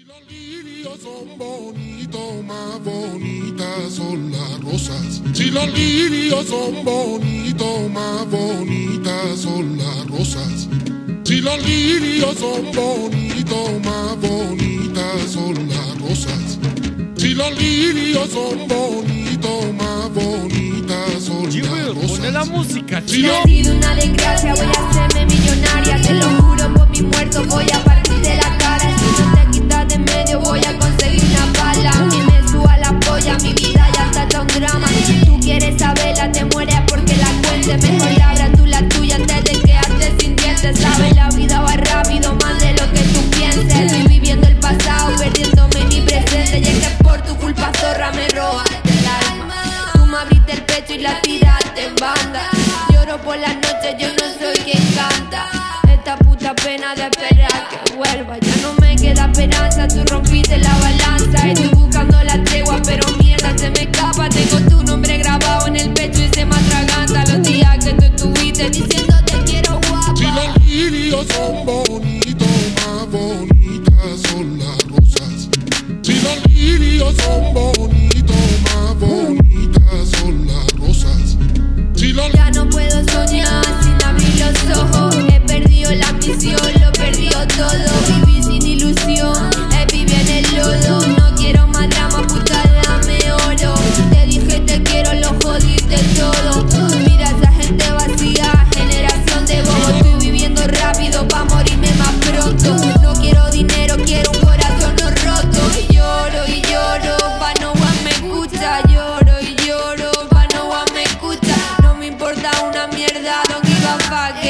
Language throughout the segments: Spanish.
Los lirios son bonitos, más bonitas son las rosas. Si los lirios son bonitos, más bonitas son las rosas. Si los lirios son bonitos, más bonitas son las rosas. Si los lirios son bonitos, más bonitas son las rosas. Pone la música, Si ha sido una desgracia, voy a hacerme millonaria. Te lo juro, por mi muerto voy a partirte la cara. Si no te quitas de medio, voy a conseguir una bala. A mí me suba la polla, mi vida ya está hecha un drama. Tú quieres saberla, te mueres porque la cuente. Mejor labra tú la tuya antes de quedarte sin dientes. Sabes, la vida va rápido, más de lo que tú pienses. Estoy viviendo el pasado, perdiéndome mi presente. Y es que por tu culpa, zorra, me robaste el alma. Tú me abriste el pecho y la tiraste en banda. Lloro por las noches, yo no soy quien canta. Esta puta pena de esperar que vuelva. Ya no me queda esperanza, tú rompiste la balanza. Estoy buscando la tregua, pero mierda se me escapa. Tengo tu nombre grabado en el pecho y se me atraganta los días que tú estuviste diciendo te quiero guapa. Si los lirios son bonitos, más bonitas son las rosas. Si los lirios son bonitos, más bonitas son las rosas. Si los Ya no puedo soñar sin abrir los ojos. He perdido la ambición, lo perdido todo. Viví sin ilusión, viví en el lodo. No quiero más drama, puta, dame oro. Te dije te quiero, lo jodiste todo. Mira esa gente vacía, generación de bobos. Estoy viviendo rápido pa' morirme más pronto. No quiero dinero, quiero un corazón no roto. Y lloro, pa' no one me escucha. Lloro y lloro, pa' no one me escucha. No me importa una mierda, don't give a fuck,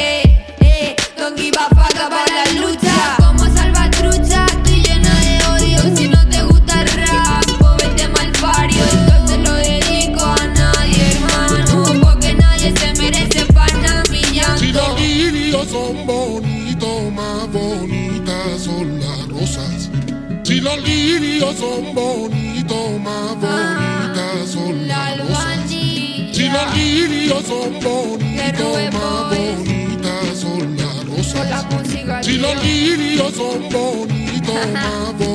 don't give a fuck para la lucha. Como salvatrucha, estoy llena de odio. Si no te gusta el rap, pues vete malpario. Esto se lo dedico a nadie, hermano, porque nadie se merece pana mi Si llanto. los lirios son bonitos, más bonitas son las rosas. Si los lirios son bonitos, más bonitas son las rosas. Si los lirios son bonitos, más bonitas son las Por la rosas. música, Si los tío. lirios son bonitos, más bonitas